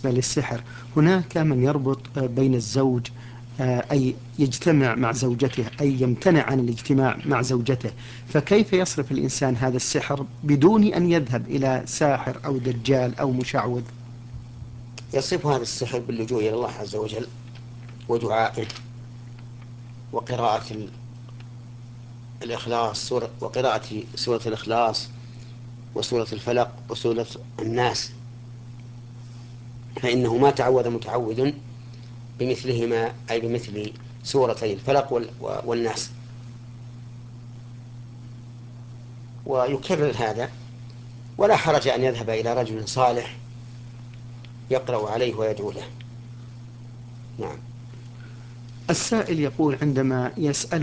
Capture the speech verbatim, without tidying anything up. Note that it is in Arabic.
بالنسبة للسحر هناك من يربط بين الزوج، أي يجتمع مع زوجته، أي يمتنع عن الاجتماع مع زوجته، فكيف يصرف الإنسان هذا السحر بدون أن يذهب إلى ساحر أو دجال أو مشعوذ؟ يصف هذا السحر باللجوء إلى الله عز وجل ودعائه وقراءة ال- الإخلاص، سورة وقراءة سورة الإخلاص وسورة الفلق وسورة الناس، فإنه ما تعوذ متعوذ بمثلهما، أي بمثل سورتي الفلق وال- والناس، ويكرر هذا. ولا حرج أن يذهب إلى رجل صالح يقرأ عليه ويدعو له. نعم. السائل يقول: عندما يسأل